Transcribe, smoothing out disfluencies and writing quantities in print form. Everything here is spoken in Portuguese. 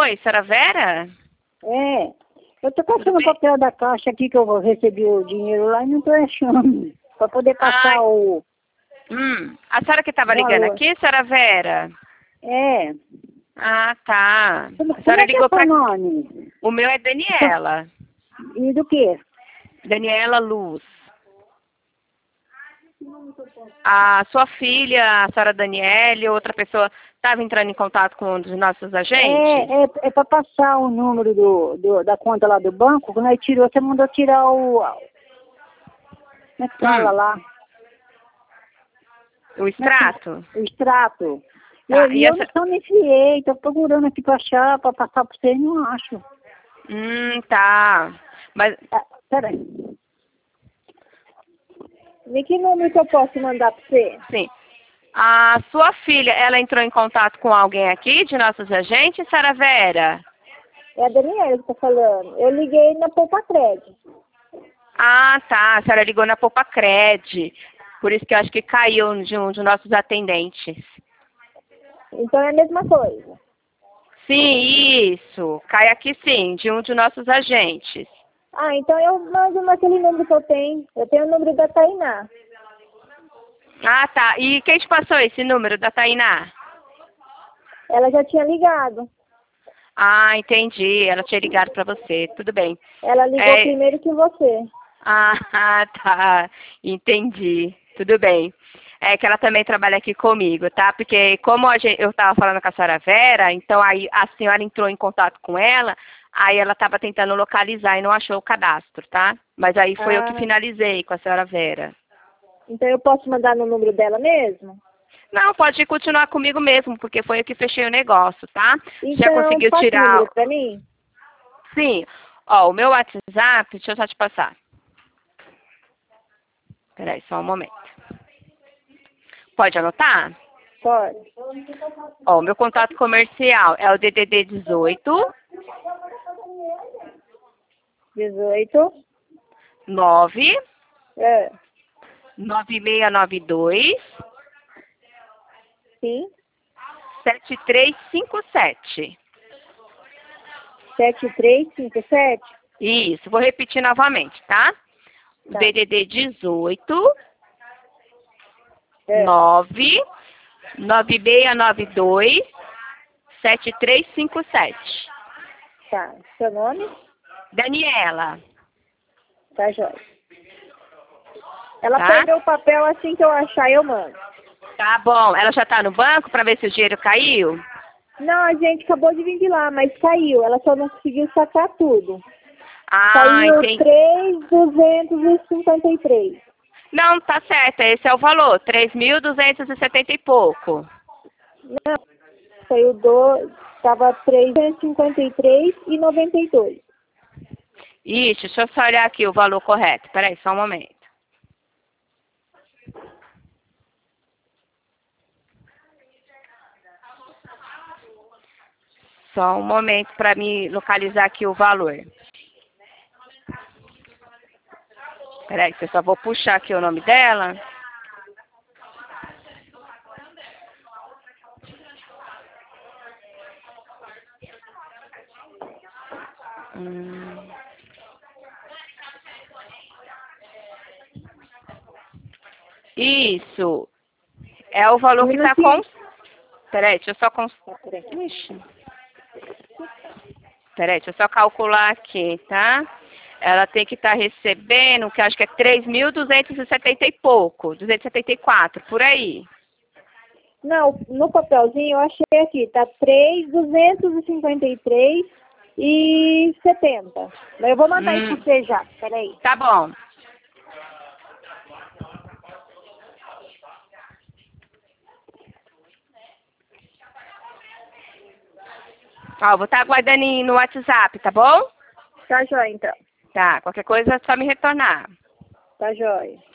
Oi, senhora Vera? É, eu tô caçando o bem? papel da caixa aqui que eu recebi o dinheiro lá e não tô achando. Pra poder passar Ai, o a senhora que estava ligando valor. aqui, senhora Vera? É, Ah, tá. A como senhora é que é ligou seu para... nome? O meu é Daniela. E do quê? Daniela Luz. A sua filha, a senhora Daniele, outra pessoa, estava entrando em contato com um dos nossos agentes? É pra passar o número da conta lá do banco, quando nós tirou, você mandou tirar como é que fala Hum, lá? o extrato? O extrato. Tá, E eu não me enfiei, tô procurando aqui pra achar, pra passar pra você e não acho. Tá. Mas, Ah, peraí. E que número que eu posso mandar pra você? sim. A sua filha, ela entrou em contato com alguém aqui de nossos agentes, senhora Vera? É a Daniela que tá falando. Eu liguei na Poupa Crédito. Ah, tá. A senhora ligou na Poupa Cred. Por isso que eu acho que caiu de um de nossos atendentes. Então é a mesma coisa. Sim, isso. Cai aqui sim, de um de nossos agentes. Ah, então eu mando naquele número que eu tenho. Eu tenho o número da Tainá. Ah, tá. E quem te passou esse número da Tainá? Ela já tinha ligado. Ah, entendi. Ela tinha ligado para você. Tudo bem. Ela ligou É... primeiro que você. Ah, tá. Entendi. Tudo bem. É que ela também trabalha aqui comigo, tá? Porque como eu estava falando com a senhora Vera, então aí a senhora entrou em contato com ela, aí ela estava tentando localizar e não achou o cadastro, tá? Mas aí foi eu que Ah, finalizei com a senhora Vera. então eu posso mandar no número dela mesmo? Não, pode continuar comigo mesmo, porque foi eu que fechei o negócio, tá? Já Então, conseguiu passa o tirar... número pra mim? Sim. Ó, o meu WhatsApp, deixa eu só te passar. Peraí, só um momento. Pode anotar? Pode. Ó, o meu contato comercial é o DDD 18 18. 9 É. 9692 Sim. 7357. 7357. Isso, vou repetir novamente, tá? O Tá. DDD 18 É. 9 9692 7357. Tá. Seu nome? Daniela, Tá, joia. Ela tá? perdeu o papel, assim que eu achar, eu mando. Tá bom. Ela já tá no banco para ver se o dinheiro caiu? Não, a gente acabou de vir de lá, mas caiu. Ela só não conseguiu sacar tudo. Ah, Caiu entendi. 3.253. Não, tá certo. Esse é o valor, 3.270 e pouco. Não, saiu tava 353,92. Ixi, deixa eu só olhar aqui o valor correto. Peraí, só um momento. Só um momento para me localizar aqui o valor. Peraí, que eu só vou puxar aqui o nome dela. Hum. Isso. É o valor Um que tá minutinho. com... Peraí, deixa eu só... Tá, peraí. Ixi. Peraí, deixa eu só calcular aqui, tá? Ela tem que estar recebendo, que eu acho que é 3.270 e pouco, 274, por aí. Não, no papelzinho eu achei aqui, tá 3.253,70. Mas eu vou mandar isso pra Hum, você já, peraí. tá bom. Ó, vou estar aguardando no WhatsApp, tá bom? Tá joia, então. Tá, qualquer coisa é só me retornar. Tá joia.